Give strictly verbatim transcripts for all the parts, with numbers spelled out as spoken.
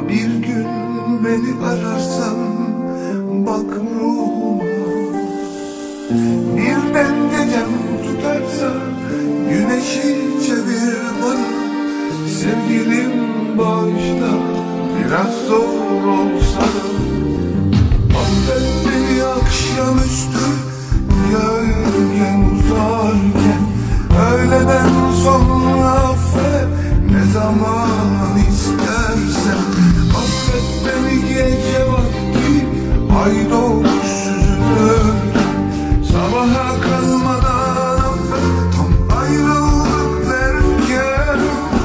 bir gün beni ararsan bak ruhuma. Birden gecem tutarsa güneşi çevir bana. Sevgilim bağışla, biraz zor olsa da. Affet beni akşamüstü gölgen uzarken. Öğleden sonra affet ne zaman istersen. Affet beni gece vakti ay doğmuş süzülürken. Sabaha kalmadan affet tam ayrıldık derken.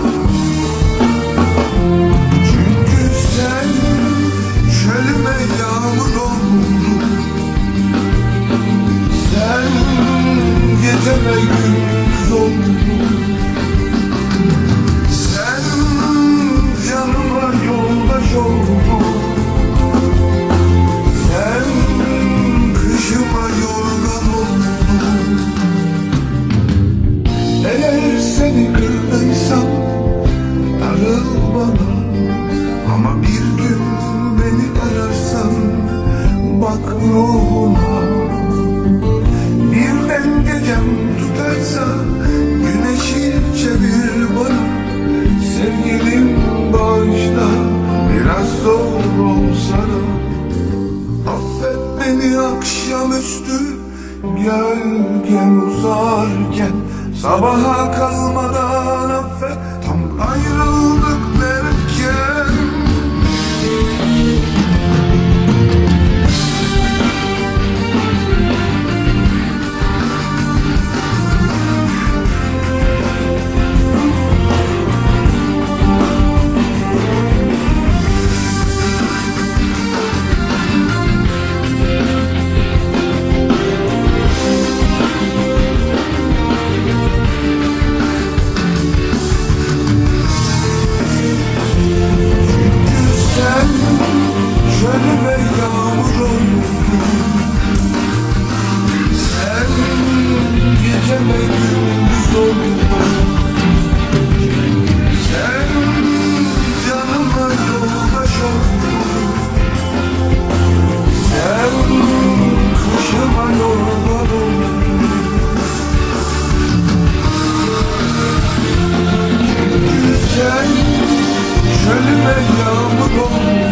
Çünkü sen çölüme yağmur oldun. Sen geceme gündüz oldun. Sen canıma yoldaş oldun. Sen kışıma yorgan oldun. Eğer seni kırdıysam darıl bana. Ama bir gün beni ararsan bak ruhuna. Birden gecem tutarsa güneşi çevir bana. Sevgilim bağışla, biraz zor olsa da. Affet beni akşamüstü gölgen uzarken. Sabaha kalmadan affet tam ayrıldık derken. Çölüme yağmur oldun. Sen geceme gündüz oldun. Sen canıma yoldaş oldun. Sen kışıma yorgan oldun. Çünkü sen çölüme yağmur oldun.